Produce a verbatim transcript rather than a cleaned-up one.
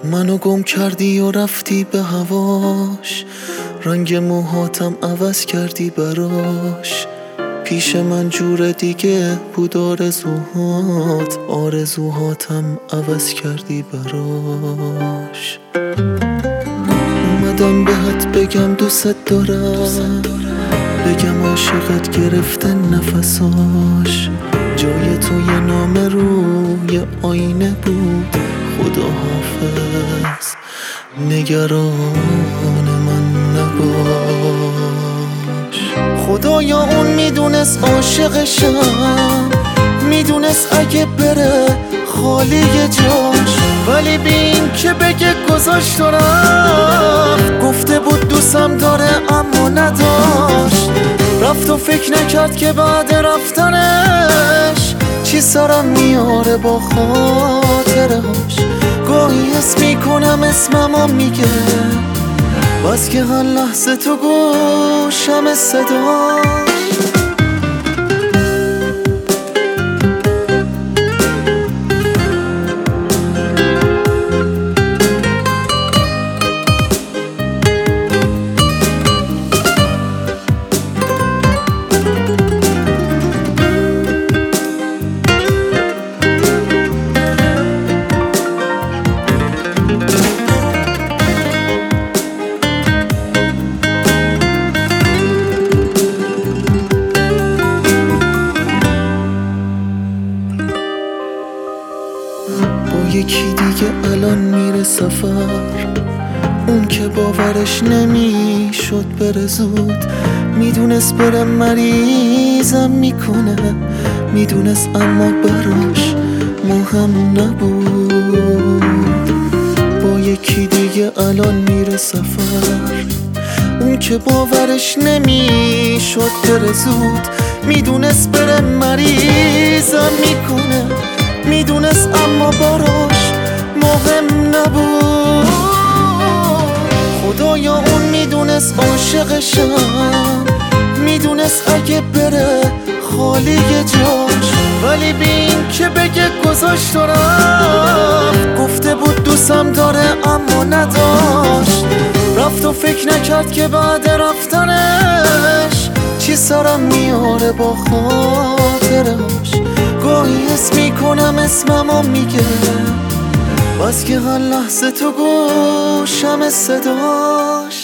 منو گم کردی و رفتی به هواش، رنگ موهاتم عوض کردی براش. پیش من جور دیگه بود آرزوهات، آرزوهاتم عوض کردی براش. اومدم بهت بگم دوست دارم، بگم عاشقت گرفته نفساش. جای تو یه نامه روی آینه بود، خدا حافظ نگران من نباش. خدایا اون میدونست عاشقشم، میدونست اگه بره خالی جاش، ولی بی این که بگه گذاشت و رفت. گفته بود دوستم داره اما نداشت، رفت و فکر نکرد که بعد رفتنش چی سرم میاره با خاطرهاش. گاهی حس میکنم اسممو میگه، بس که هر لحظه تو گوشم صداش. با یکی دیگه الان میره سفر، اون که باورش نمیشد بره زود. میدونست بره مریضم میکنه، میدونست اما براش مهم نبود. با یکی دیگه الان میره سفر، اون که باورش نمیشد بره زود. میدونست بره مریضم میکنه، میدونست اما براش مهم نبود. خدایا اون میدونست عاشقشم، میدونست اگه بره خالی جاش، ولی بی این که بگه گذاشت و رفت. گفته بود دوستم داره اما نداشت، رفت و فکر نکرد که بعد رفتنش چی سرم میاره با خاطرهاش. گاهی حس میکنم اسممو میگه، بس که هر لحظه تو گوشم صداش.